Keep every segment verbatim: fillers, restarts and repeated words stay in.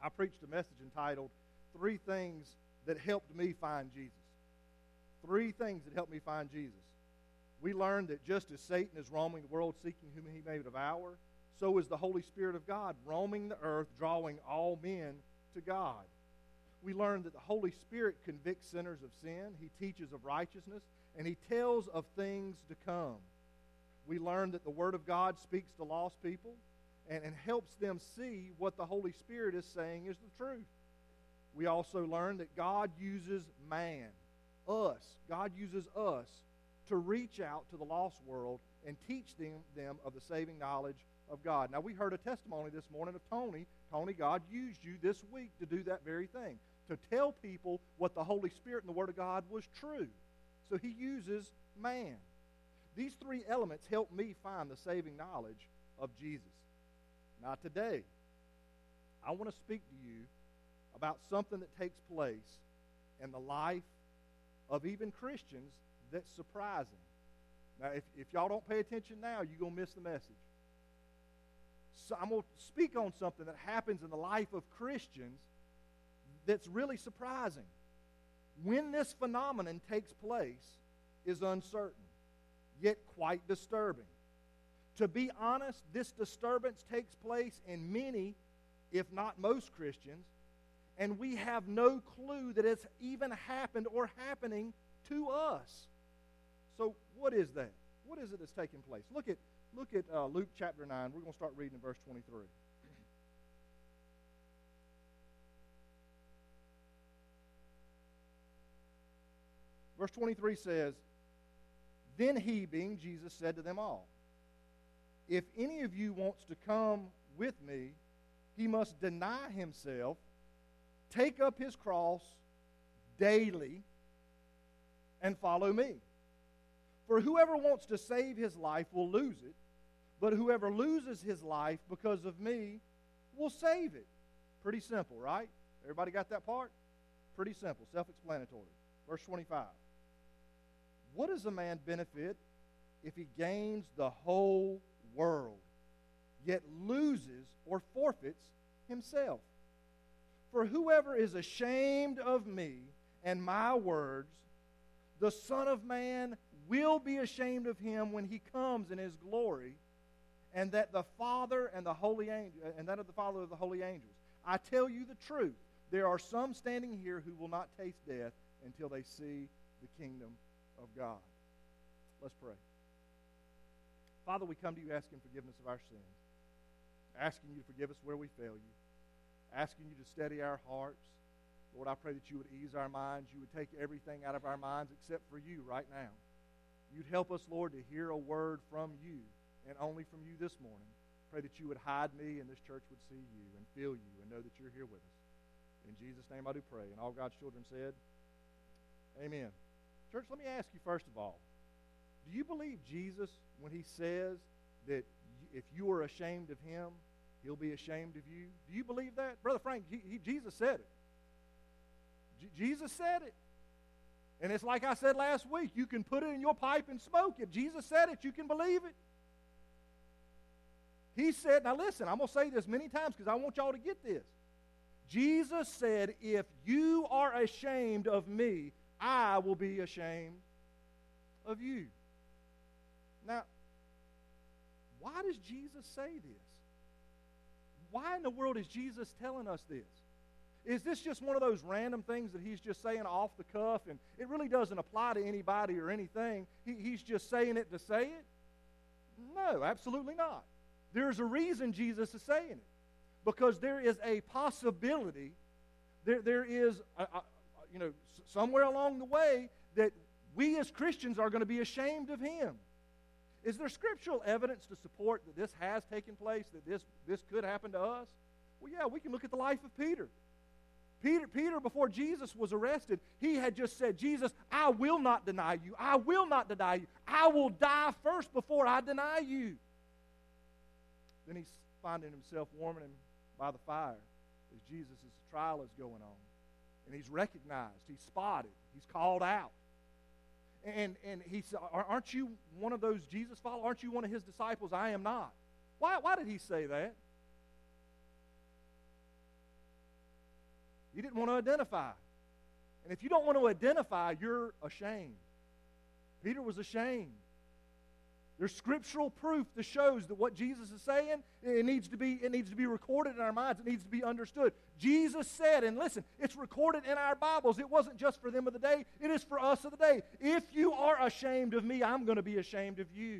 I preached a message entitled, Three Things That Helped Me Find Jesus. Three things that helped me find Jesus. We learned that just as Satan is roaming the world seeking whom he may devour, so is the Holy Spirit of God roaming the earth, drawing all men to God. We learned that the Holy Spirit convicts sinners of sin, he teaches of righteousness, and he tells of things to come. We learned that the Word of God speaks to lost people and, and helps them see what the Holy Spirit is saying is the truth. We also learned that God uses man, us, God uses us to reach out to the lost world and teach them, them of the saving knowledge of God. Now, we heard a testimony this morning of Tony. Tony, God used you this week to do that very thing, to tell people what the Holy Spirit and the Word of God was true. So he uses man. These three elements help me find the saving knowledge of Jesus. Now, today, I want to speak to you about something that takes place in the life of even Christians that's surprising. Now, if, if y'all don't pay attention now, you're going to miss the message. So I'm going to speak on something that happens in the life of Christians that's really surprising. When this phenomenon takes place is uncertain, yet quite disturbing. To be honest, this disturbance takes place in many, if not most Christians, and we have no clue that it's even happened or happening to us. So what is that? What is it that's taking place? Look at, look at uh, Luke chapter nine. We're going to start reading in verse twenty-three. Verse twenty-three says, Then he, being Jesus, said to them all, If any of you wants to come with me, he must deny himself, take up his cross daily, and follow me. For whoever wants to save his life will lose it, but whoever loses his life because of me will save it. Pretty simple, right? Everybody got that part? Pretty simple, self-explanatory. Verse twenty-five. What does a man benefit if he gains the whole world, yet loses or forfeits himself? For whoever is ashamed of me and my words, the Son of Man will be ashamed of him when he comes in his glory, and that the Father and the holy angel, and that of the Father of the holy angels. I tell you the truth, there are some standing here who will not taste death until they see the kingdom of God. Let's pray. Father, we come to you asking forgiveness of our sins, asking you to forgive us where we fail you, asking you to steady our hearts. Lord, I pray that you would ease our minds. You would take everything out of our minds except for you right now. You'd help us, Lord, to hear a word from you and only from you this morning. Pray that you would hide me and this church would see you and feel you and know that you're here with us. In Jesus' name I do pray. And all God's children said, amen. Church, let me ask you first of all, do you believe Jesus when he says that if you are ashamed of him, he'll be ashamed of you? Do you believe that? Brother Frank, he, he, Jesus said it. J- Jesus said it. And it's like I said last week, you can put it in your pipe and smoke it. Jesus said it, you can believe it. He said, now listen, I'm going to say this many times because I want y'all to get this. Jesus said, if you are ashamed of me, I will be ashamed of you. Now, why does Jesus say this? Why in the world is Jesus telling us this? Is this just one of those random things that he's just saying off the cuff and it really doesn't apply to anybody or anything? He, he's just saying it to say it? No, absolutely not. There's a reason Jesus is saying it. Because there is a possibility, there, there is, a, a, you know, somewhere along the way that we as Christians are going to be ashamed of him. Is there scriptural evidence to support that this has taken place, that this, this could happen to us? Well, yeah, we can look at the life of Peter. Peter, Peter, before Jesus was arrested, he had just said, Jesus, I will not deny you. I will not deny you. I will die first before I deny you. Then he's finding himself warming by the fire as Jesus' trial is going on. And he's recognized, he's spotted, he's called out. And, and he said, aren't you one of those Jesus followers? Aren't you one of his disciples? I am not. Why, why did he say that? He didn't want to identify. And if you don't want to identify, you're ashamed. Peter was ashamed. There's scriptural proof that shows that what Jesus is saying, it needs to be, it needs to be recorded in our minds. It needs to be understood. Jesus said, and listen, it's recorded in our Bibles. It wasn't just for them of the day. It is for us of the day. If you are ashamed of me, I'm going to be ashamed of you.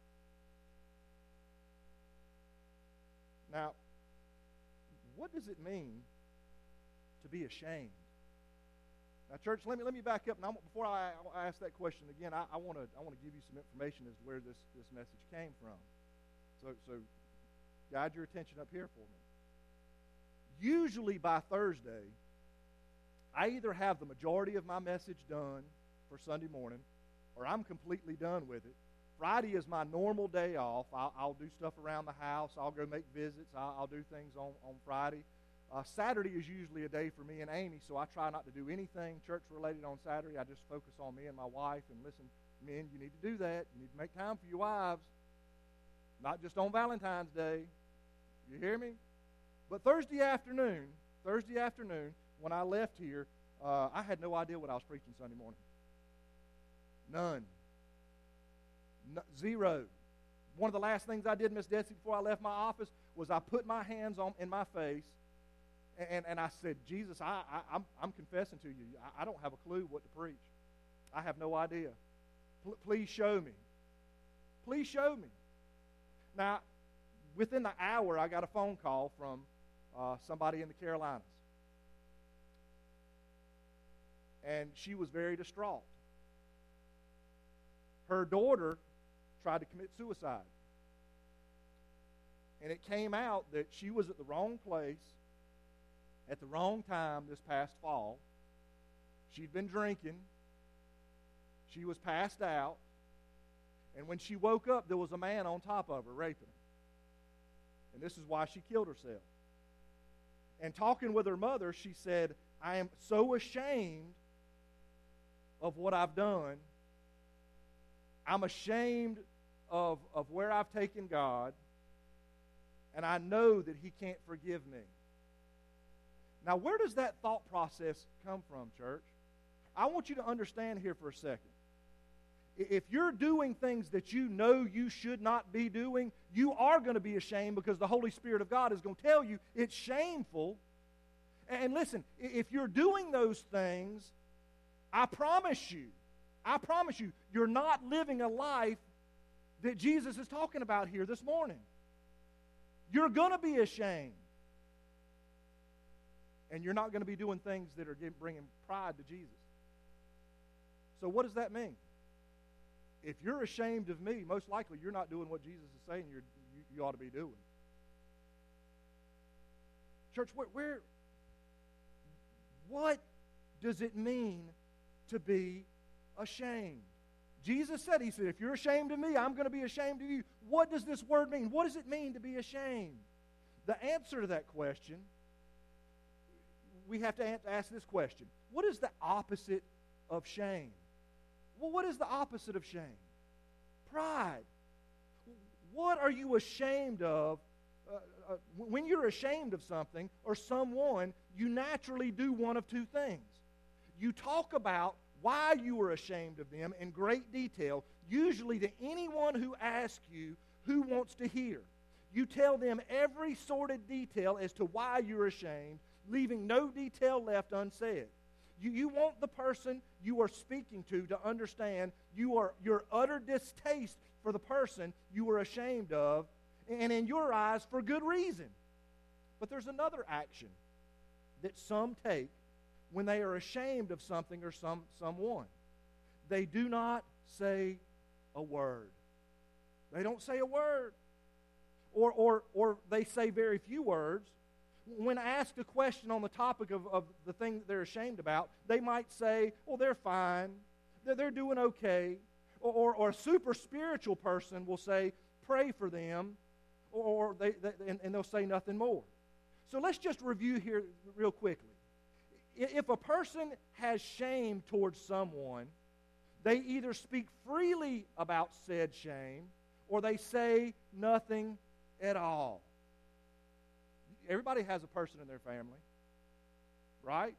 Now, what does it mean to be ashamed? Now, church, let me let me back up. Now, before I, I ask that question again, I, I want to I want to give you some information as to where this, this message came from. So, so guide your attention up here for me. Usually by Thursday, I either have the majority of my message done for Sunday morning, or I'm completely done with it. Friday is my normal day off. I'll, I'll do stuff around the house. I'll go make visits. I'll, I'll do things on, on Friday. Uh, Saturday is usually a day for me and Amy, so I try not to do anything church-related on Saturday. I just focus on me and my wife. And listen, men, you need to do that. You need to make time for your wives, not just on Valentine's Day. You hear me? But Thursday afternoon, Thursday afternoon, when I left here, uh, I had no idea what I was preaching Sunday morning. None. No, zero. One of the last things I did, Miss Detsy, before I left my office was I put my hands on in my face, and, and I said, Jesus, I, I, I'm, I'm confessing to you. I, I don't have a clue what to preach. I have no idea. P- please show me. Please show me. Now, within the hour, I got a phone call from uh, somebody in the Carolinas. And she was very distraught. Her daughter tried to commit suicide. And it came out that she was at the wrong place at the wrong time this past fall. She'd been drinking. She was passed out. And when she woke up, there was a man on top of her raping her. And this is why she killed herself. And talking with her mother, she said, I am so ashamed of what I've done. I'm ashamed of, of where I've taken God, and I know that He can't forgive me. Now, where does that thought process come from, church? I want you to understand here for a second. If you're doing things that you know you should not be doing, you are going to be ashamed because the Holy Spirit of God is going to tell you it's shameful. And listen, if you're doing those things, I promise you, I promise you, you're not living a life that Jesus is talking about here this morning. You're going to be ashamed. And you're not going to be doing things that are bringing pride to Jesus. So what does that mean? If you're ashamed of me, most likely you're not doing what Jesus is saying you're, you, you ought to be doing. Church, where, where, what does it mean to be ashamed? Jesus said, He said, if you're ashamed of me, I'm going to be ashamed of you. What does this word mean? What does it mean to be ashamed? The answer to that question, we have to ask this question. What is the opposite of shame? Well, what is the opposite of shame? Pride. What are you ashamed of? Uh, uh, when you're ashamed of something or someone, you naturally do one of two things. You talk about why you are ashamed of them in great detail, usually to anyone who asks you who wants to hear. You tell them every sordid detail as to why you're ashamed, leaving no detail left unsaid. You, you want the person you are speaking to to understand you are, your utter distaste for the person you are ashamed of, and in your eyes for good reason. But there's another action that some take when they are ashamed of something or some someone. They do not say a word. They don't say a word. Or, or, or they say very few words. When asked a question on the topic of, of the thing that they're ashamed about, they might say, well, they're fine. They're, they're doing okay. Or, or, or a super spiritual person will say, pray for them. Or, or they, they and, and they'll say nothing more. So let's just review here real quickly. If a person has shame towards someone, they either speak freely about said shame or they say nothing at all. Everybody has a person in their family. right?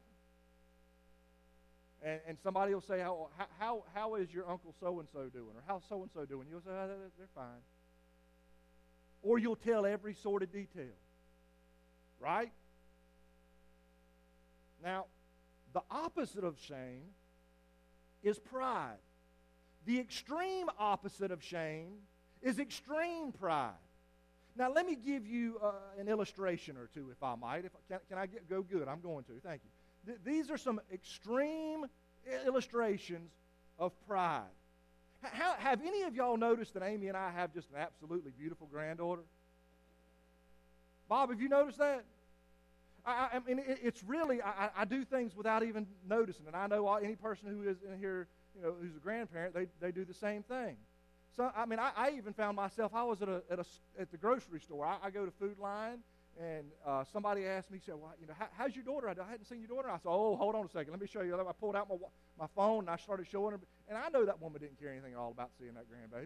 And, and somebody will say, how, how, how is your Uncle so-and-so doing? Or how's so-and-so doing? You'll say, oh, they're, they're fine. Or you'll tell every sordid detail, right? Now, the opposite of shame is pride. The extreme opposite of shame is extreme pride. Now, let me give you uh, an illustration or two, if I might. If can, can I get, go good? I'm going to. Thank you. Th- these are some extreme illustrations of pride. How, have any of y'all noticed that Amy and I have just an absolutely beautiful granddaughter? Bob, have you noticed that? I, I mean, it, it's really, I, I do things without even noticing. And I know all, any person who is in here, you know, who's a grandparent, they, they do the same thing. So, I mean, I, I even found myself, I was at a, at, a, at the grocery store. I, I go to Food Line, and uh, somebody asked me, said, well, you know, how, how's your daughter? I, I hadn't seen your daughter. I said, oh, hold on a second. Let me show you. I pulled out my, my phone, and I started showing her. And I know that woman didn't care anything at all about seeing that grandbaby.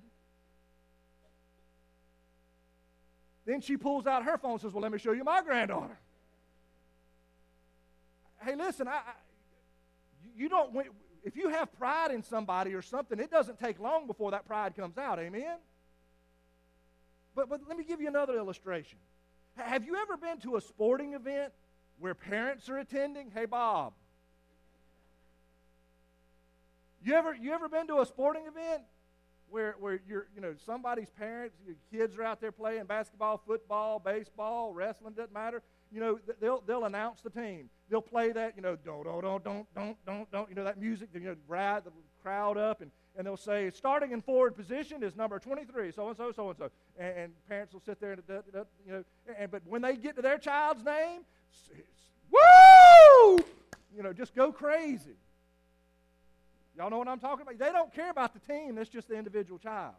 Then she pulls out her phone and says, well, let me show you my granddaughter. Hey, listen, I, I, you don't, if you have pride in somebody or something, it doesn't take long before that pride comes out, amen? But, but let me give you another illustration. Have you ever been to a sporting event where parents are attending? Hey, Bob. You ever, you ever been to a sporting event where, where you're, you know, somebody's parents, your kids are out there playing basketball, football, baseball, wrestling, doesn't matter. You know, they'll they'll announce the team. They'll play that, you know, don't, don't, don't, don't, don't, don't, don't, you know, that music, you know, rile the crowd up, and, and they'll say, starting in forward position is number twenty-three, so-and-so, so-and-so. And, and parents will sit there, and, you know, and but when they get to their child's name, woo! You know, just go crazy. Y'all know what I'm talking about? They don't care about the team. It's just the individual child.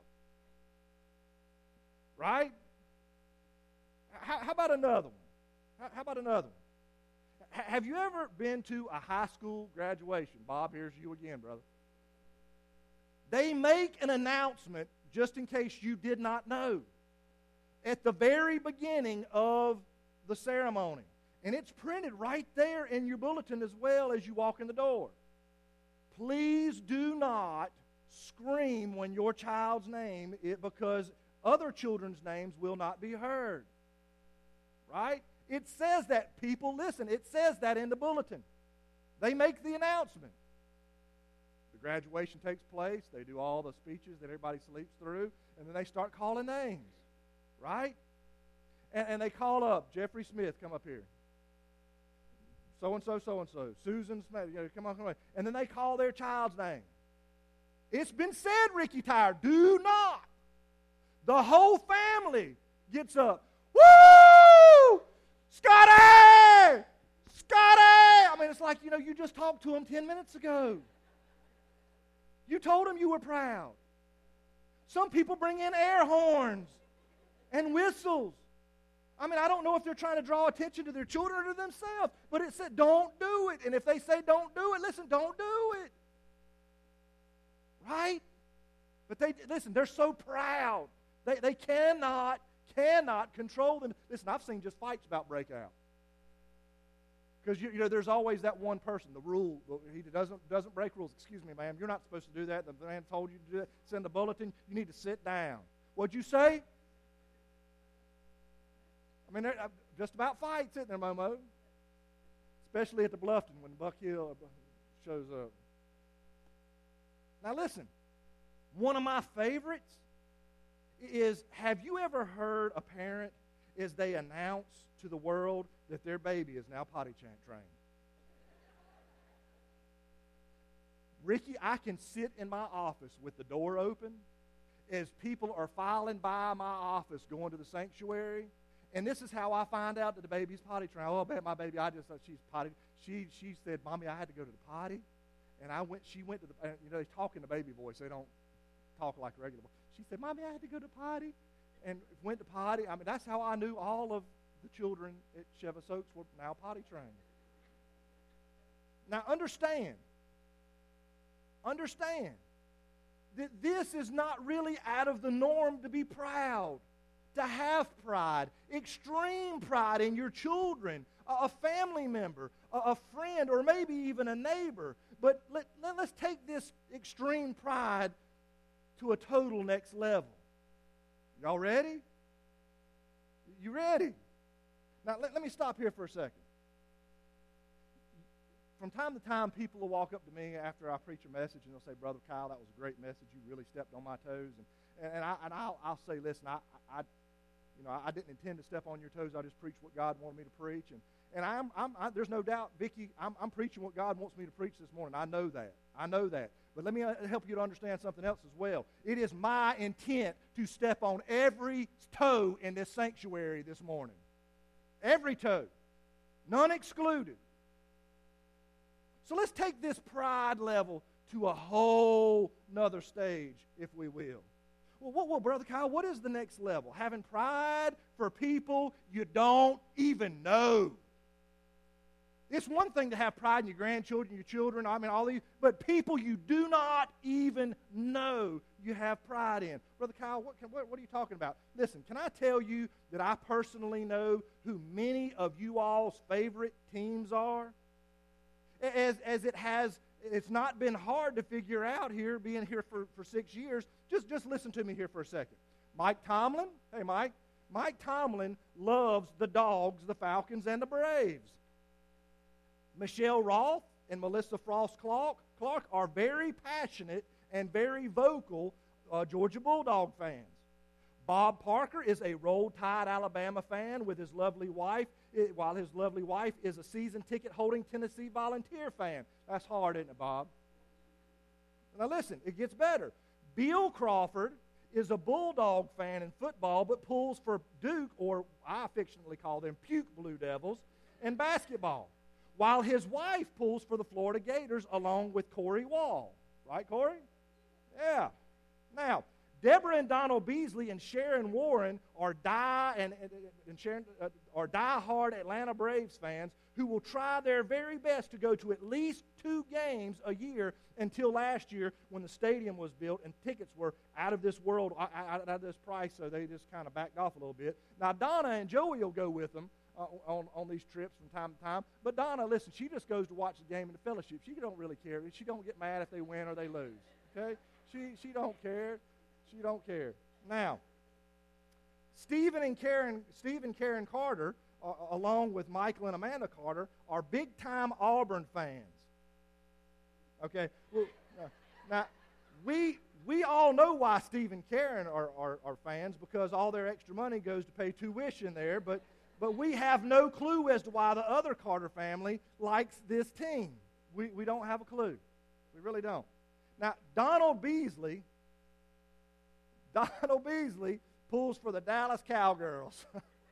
Right? How, how about another one? How, how about another one? H- have you ever been to a high school graduation? Bob, here's you again, brother. They make an announcement, just in case you did not know, at the very beginning of the ceremony. And it's printed right there in your bulletin as well as you walk in the door. Please do not scream when your child's name is, because other children's names will not be heard. Right? It says that. People, listen, it says that in the bulletin. They make the announcement. The graduation takes place. They do all the speeches that everybody sleeps through, and then they start calling names. Right? And, and they call up, Jeffrey Smith, come up here. So-and-so, so-and-so. Susan Smith, you know, come on, come on. And then they call their child's name. It's been said, Ricky Tyre, do not. The whole family gets up. Woo! Scotty! Scotty! I mean, it's like, you know, you just talked to him ten minutes ago. You told him you were proud. Some people bring in air horns and whistles. I mean, I don't know if they're trying to draw attention to their children or to themselves, but it said don't do it. And if they say don't do it, listen, don't do it. Right? But they, listen, they're so proud. They, they cannot, cannot control them. Listen, I've seen just fights about break out. Because, you, you know, there's always that one person, the rule, he doesn't, doesn't break rules. Excuse me, ma'am, you're not supposed to do that. The man told you to do that. Send a bulletin. You need to sit down. What'd you say? I mean, just about fights, isn't there, Momo? Especially at the Bluffton when Buck Hill shows up. Now listen, one of my favorites is, have you ever heard a parent as they announce to the world that their baby is now potty trained? Ricky, I can sit in my office with the door open as people are filing by my office going to the sanctuary. And this is how I find out that the baby's potty trained. Oh, I bet my baby, I just thought she's potty. She she said, Mommy, I had to go to the potty. And I went, she went to the, you know, they talk in the baby voice. They don't talk like regular voice. She said, Mommy, I had to go to the potty. And went to potty. I mean, that's how I knew all of the children at Chevis Oaks were now potty trained. Now, understand, understand that this is not really out of the norm to be proud, to have pride, extreme pride in your children a family member, a friend, or maybe even a neighbor. But let, let, let's take this extreme pride to a total next level. Y'all ready? You ready? Now, let, let me stop here for a second. From time to time, people will walk up to me after I preach a message, and they'll say, Brother Kyle, that was a great message. You really stepped on my toes. And, and, I, and I'll, I'll say, listen, I, I, you know, I didn't intend to step on your toes. I just preached what God wanted me to preach. And, and I'm, I'm, I, there's no doubt, Vicki, I'm, I'm preaching what God wants me to preach this morning. I know that. I know that. But let me help you to understand something else as well. It is my intent to step on every toe in this sanctuary this morning. Every toe. None excluded. So let's take this pride level to a whole nother stage, if we will. Well, what, well, Brother Kyle, what is the next level? Having pride for people you don't even know. It's one thing to have pride in your grandchildren, your children, I mean, all these, but people you do not even know you have pride in. Brother Kyle, what, can, what, what are you talking about? Listen, can I tell you that I personally know who many of you all's favorite teams are? As, as it has, it's not been hard to figure out here, being here for, for six years. Just, just listen to me here for a second. Mike Tomlin, hey Mike, Mike Tomlin loves the Dogs, the Falcons, and the Braves. Michelle Roth and Melissa Frost Clark, Clark are very passionate and very vocal uh, Georgia Bulldog fans. Bob Parker is a Roll Tide Alabama fan with his lovely wife, it, while his lovely wife is a season ticket-holding Tennessee Volunteer fan. That's hard, isn't it, Bob? Now listen, it gets better. Bill Crawford is a Bulldog fan in football, but pulls for Duke, or I affectionately call them Puke Blue Devils, in basketball, while his wife pulls for the Florida Gators along with Corey Wall. Right, Corey? Yeah. Now, Deborah and Donald Beasley and Sharon Warren are die and, and, and Sharon uh, are die-hard Atlanta Braves fans who will try their very best to go to at least two games a year until last year when the stadium was built and tickets were out of this world, out of this price, so they just kind of backed off a little bit. Now, Donna and Joey will go with them uh, on, on these trips from time to time. But Donna, listen, she just goes to watch the game in the fellowship. She don't really care. She don't get mad if they win or they lose, okay? She, she don't care. She don't care. Now, Stephen and Karen, Steve and Karen Carter, uh, along with Michael and Amanda Carter, are big-time Auburn fans. Okay. Well, uh, now, we we all know why Steve and Karen are, are, are fans, because all their extra money goes to pay tuition there. But but we have no clue as to why the other Carter family likes this team. We we don't have a clue. We really don't. Now, Donald Beasley. Donald Beasley pulls for the Dallas Cowgirls.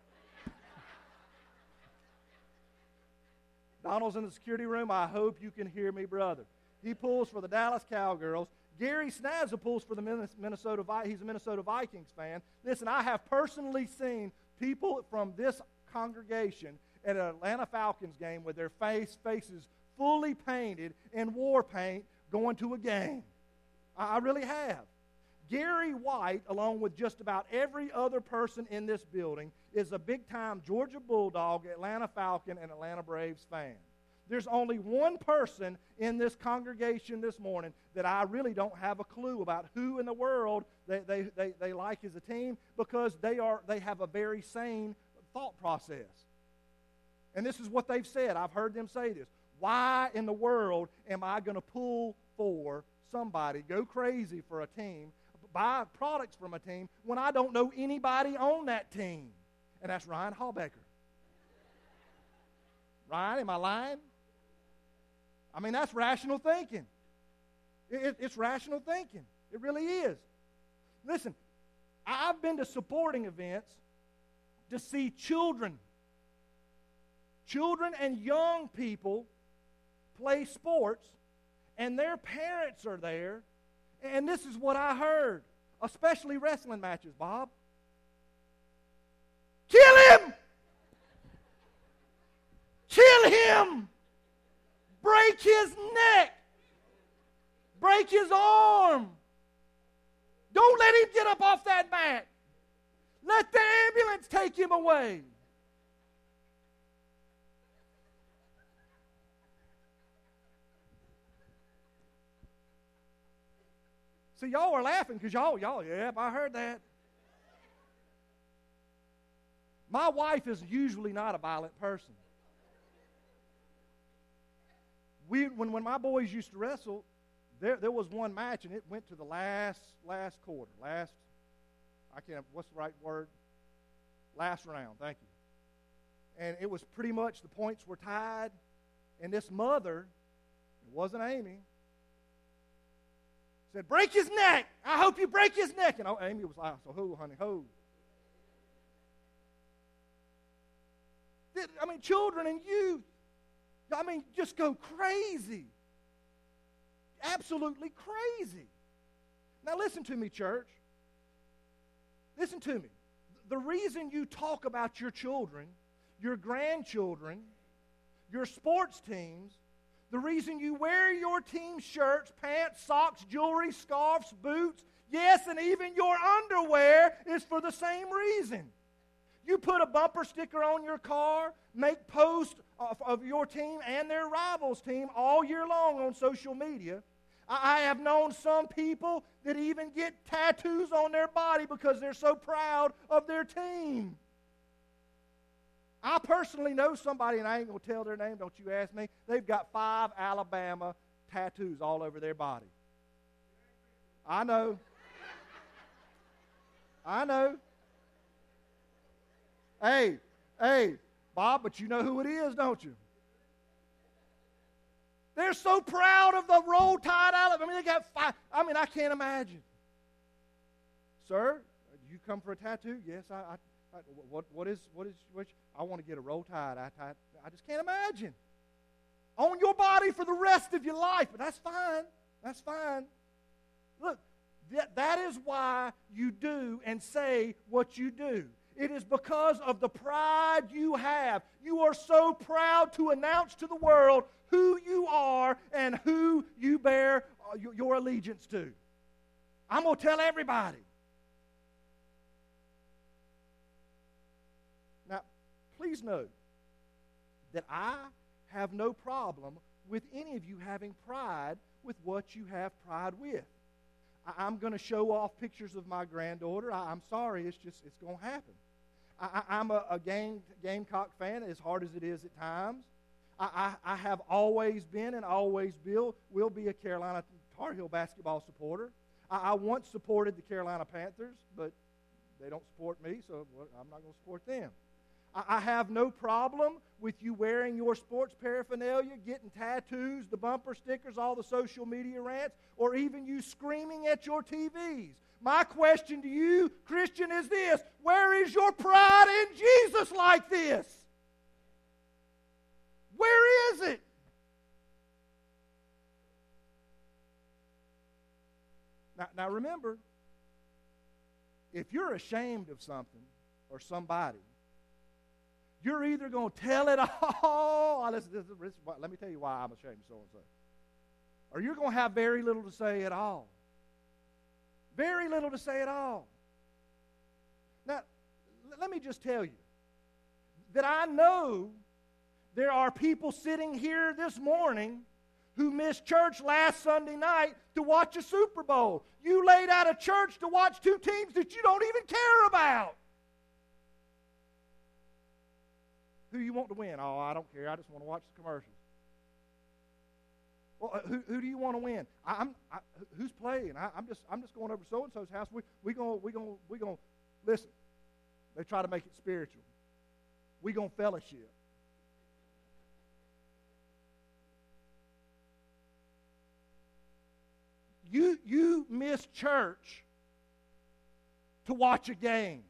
Donald's in the security room. I hope you can hear me, brother. He pulls for the Dallas Cowgirls. Gary Snazza pulls for the Minnesota Vikings. He's a Minnesota Vikings fan. Listen, I have personally seen people from this congregation at an Atlanta Falcons game with their face faces fully painted in war paint going to a game. I really have. Gary White, along with just about every other person in this building, is a big-time Georgia Bulldog, Atlanta Falcon, and Atlanta Braves fan. There's only one person in this congregation this morning that I really don't have a clue about who in the world they, they, they, they like as a team, because they are they have a very sane thought process. And this is what they've said. I've heard them say this. Why in the world am I going to pull for somebody, go crazy for a team, buy products from a team when I don't know anybody on that team? And that's Ryan Hallbecker. Ryan, am I lying? I mean, that's rational thinking. It, it, it's rational thinking. It really is. Listen, I've been to sporting events to see children, children and young people play sports, and their parents are there. And this is what I heard, especially wrestling matches, Bob. Kill him! Kill him! Break his neck! Break his arm! Don't let him get up off that mat! Let the ambulance take him away! See, y'all are laughing because y'all, y'all, yep, I heard that. My wife is usually not a violent person. We, when, when my boys used to wrestle, there, there was one match, and it went to the last, last quarter, last, I can't, what's the right word? Last round, thank you. And it was pretty much the points were tied, and this mother, it wasn't Amy, said, break his neck. I hope you break his neck. And Amy was like, so who, honey, who? I mean, children and youth, I mean, just go crazy. Absolutely crazy. Now listen to me, church. Listen to me. The reason you talk about your children, your grandchildren, your sports teams, the reason you wear your team shirts, pants, socks, jewelry, scarves, boots, yes, and even your underwear is for the same reason. You put a bumper sticker on your car, make posts of, of your team and their rivals' team all year long on social media. I, I have known some people that even get tattoos on their body because they're so proud of their team. I personally know somebody, and I ain't going to tell their name, don't you ask me. They've got five Alabama tattoos all over their body. I know. I know. Hey, hey, Bob, but you know who it is, don't you? They're so proud of the Roll Tide Alabama. I mean, they got five. I mean, I can't imagine. Sir, you come for a tattoo? Yes, I. I, I what, what is, what is, which? I want to get a Roll Tide. I, I, I just can't imagine. On your body for the rest of your life, but that's fine. That's fine. Look, that, that is why you do and say what you do. It is because of the pride you have. You are so proud to announce to the world who you are and who you bear your allegiance to. I'm going to tell everybody. Now, please note that I have no problem with any of you having pride with what you have pride with. I'm going to show off pictures of my granddaughter. I, I'm sorry, it's just, it's going to happen. I, I, I'm a, a game, Gamecock fan, as hard as it is at times. I, I, I have always been and always will, will be a Carolina Tar Heel basketball supporter. I, I once supported the Carolina Panthers, but they don't support me, so I'm not going to support them. I have no problem with you wearing your sports paraphernalia, getting tattoos, the bumper stickers, all the social media rants, or even you screaming at your T Vs. My question to you, Christian, is this: where is your pride in Jesus like this? Where is it? Now, now remember, if you're ashamed of something or somebody, you're either going to tell it all. Listen, this, this, let me tell you why I'm ashamed of so-and-so. Or you're going to have very little to say at all. Very little to say at all. Now, let me just tell you that I know there are people sitting here this morning who missed church last Sunday night to watch a Super Bowl. You laid out of church to watch two teams that you don't even care about. Who you want to win? Oh, I don't care. I just want to watch the commercials. Well, who, who do you want to win? I, I'm I, who's playing? I, I'm just I'm just going over to so and so's house. We we gonna we gonna we gonna listen. They try to make it spiritual. We gonna fellowship. You you miss church to watch a game.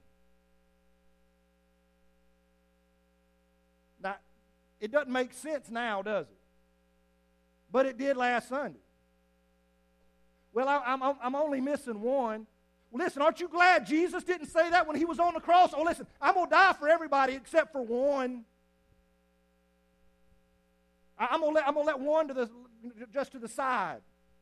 Now, it doesn't make sense now, does it? But it did last Sunday. Well, I, I'm, I'm only missing one. Well, listen, aren't you glad Jesus didn't say that when he was on the cross? Oh, listen, I'm going to die for everybody except for one. I, I'm going to let, I'm going to let one to the, just to the side.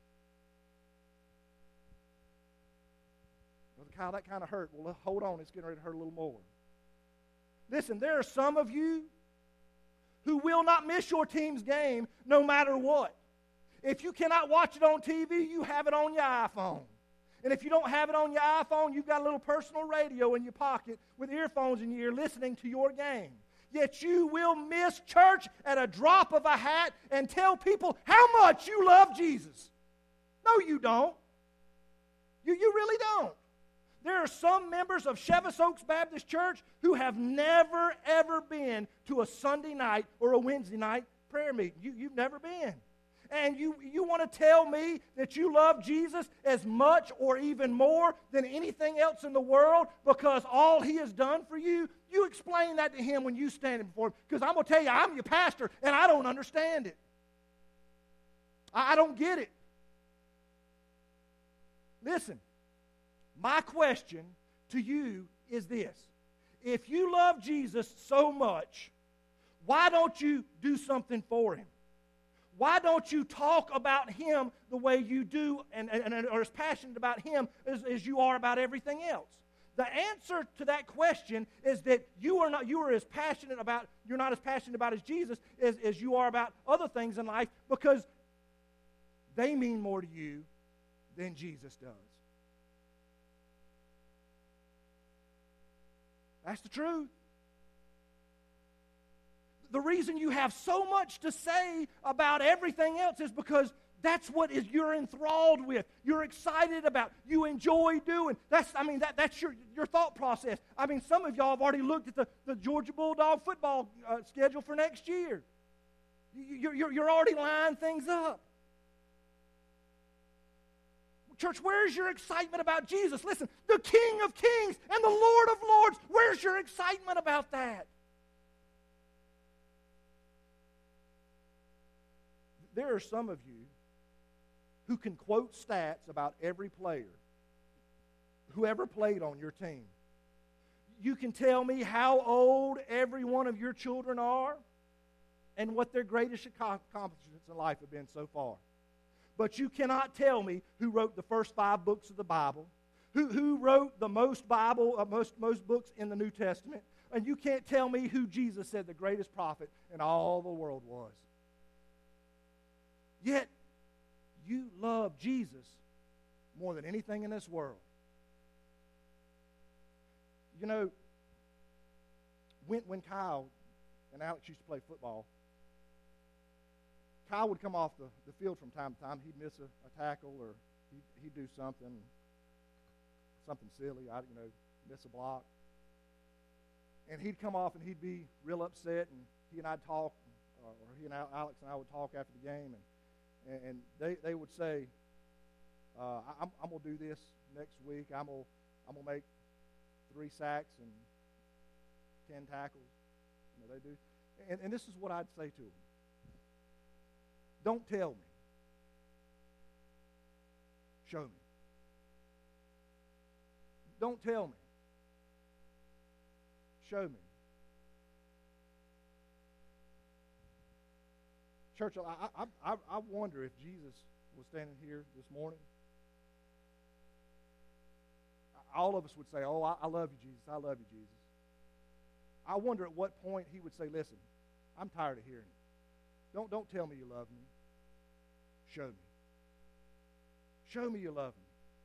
Brother Kyle, that kind of hurt. Well, hold on, it's getting ready to hurt a little more. Listen, there are some of you who will not miss your team's game no matter what. If you cannot watch it on T V, you have it on your iPhone. And if you don't have it on your iPhone, you've got a little personal radio in your pocket with earphones in your ear listening to your game. Yet you will miss church at a drop of a hat and tell people how much you love Jesus. No, you don't. You, you really don't. There are some members of Chevis Oaks Baptist Church who have never, ever been to a Sunday night or a Wednesday night prayer meeting. You, you've never been. And you, you want to tell me that you love Jesus as much or even more than anything else in the world because all He has done for you? You explain that to Him when you stand before Him. Because I'm going to tell you, I'm your pastor, and I don't understand it. I, I don't get it. Listen, my question to you is this. If you love Jesus so much, why don't you do something for Him? Why don't you talk about Him the way you do and, and, and are as passionate about Him as, as you are about everything else? The answer to that question is that you are not you are as passionate about you're not as passionate about as Jesus as, as you are about other things in life because they mean more to you than Jesus does. That's the truth. The reason you have so much to say about everything else is because that's what is you're enthralled with. You're excited about. You enjoy doing. That's I mean that that's your, your thought process. I mean some of y'all have already looked at the, the Georgia Bulldog football uh, schedule for next year. You, you're, you're already lining things up. Church, where's your excitement about Jesus? Listen, the King of Kings and the Lord of Lords. Where's your excitement about that? There are some of you who can quote stats about every player who ever played on your team. You can tell me how old every one of your children are and what their greatest accomplishments in life have been so far. But you cannot tell me who wrote the first five books of the Bible, who, who wrote the most Bible, uh, most, most books in the New Testament, and you can't tell me who Jesus said the greatest prophet in all the world was. Yet, you love Jesus more than anything in this world. You know, when, when Kyle and Alex used to play football, Kyle would come off the, the field from time to time. He'd miss a, a tackle or he'd, he'd do something, something silly, I, you know, miss a block. And he'd come off and he'd be real upset, and he and I'd talk, uh, or he and Alex and I would talk after the game, and And they, they would say, uh, I'm, I'm going to do this next week. I'm going I'm to make three sacks and ten tackles. You know, they do. And, and this is what I'd say to them. Don't tell me. Show me. Don't tell me. Show me. Church, I, I, I wonder if Jesus was standing here this morning. All of us would say, oh, I, I love you, Jesus. I love you, Jesus. I wonder at what point he would say, listen, I'm tired of hearing it. Don't, don't tell me you love me. Show me. Show me you love me.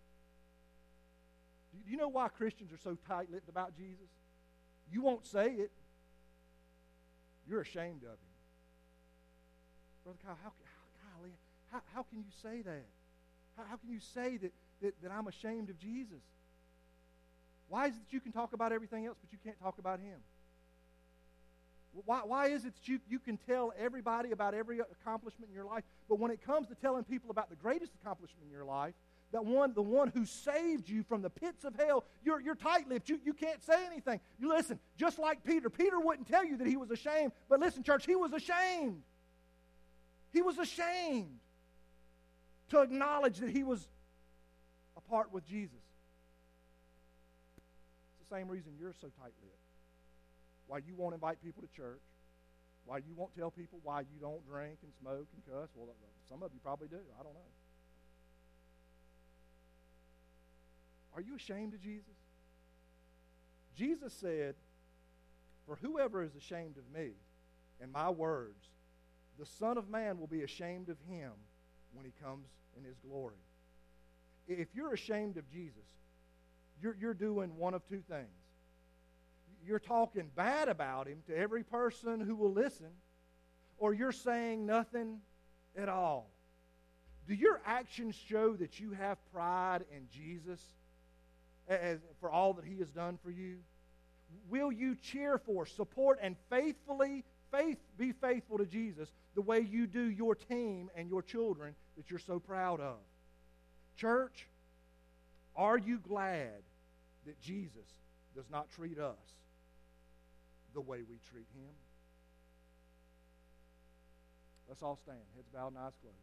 Do, do you know why Christians are so tight-lipped about Jesus? You won't say it. You're ashamed of him. Brother Kyle, how, how, golly, how, how can you say that? How, how can you say that, that, that I'm ashamed of Jesus? Why is it that you can talk about everything else, but you can't talk about him? Why, why is it that you, you can tell everybody about every accomplishment in your life, but when it comes to telling people about the greatest accomplishment in your life, that one, the one who saved you from the pits of hell, you're, you're tight-lipped. You, you can't say anything. You listen, just like Peter. Peter wouldn't tell you that he was ashamed, but listen, church, he was ashamed. He was ashamed to acknowledge that he was apart with Jesus. It's the same reason you're so tight-lipped. Why you won't invite people to church. Why you won't tell people why you don't drink and smoke and cuss. Well, some of you probably do. I don't know. Are you ashamed of Jesus? Jesus said, for whoever is ashamed of me and my words, the Son of Man will be ashamed of him when he comes in his glory. if you're ashamed of Jesus, you're, you're doing one of two things. You're talking bad about him to every person who will listen, or you're saying nothing at all. Do your actions show that you have pride in Jesus as, for all that he has done for you? Will you cheer for, support, and faithfully faith, be faithful to Jesus the way you do your team and your children that you're so proud of? Church, are you glad that Jesus does not treat us the way we treat him? Let's all stand, heads bowed and eyes closed.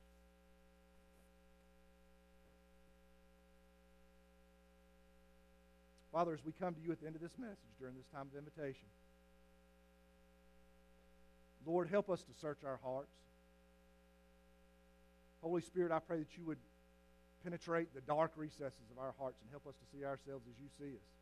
Father, as we come to you at the end of this message during this time of invitation, Lord, help us to search our hearts. Holy Spirit, I pray that you would penetrate the dark recesses of our hearts and help us to see ourselves as you see us.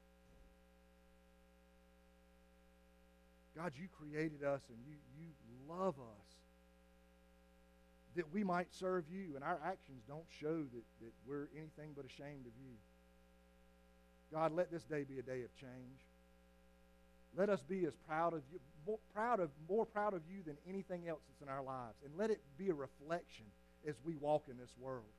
God, you created us and you, you love us that we might serve you, and our actions don't show that, that we're anything but ashamed of you. God, let this day be a day of change. Let us be as proud of you, more proud of, more proud of you than anything else that's in our lives. And let it be a reflection as we walk in this world.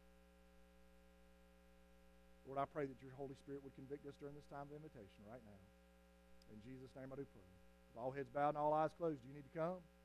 Lord, I pray that your Holy Spirit would convict us during this time of invitation right now. In Jesus' name I do pray. With all heads bowed and all eyes closed, do you need to come?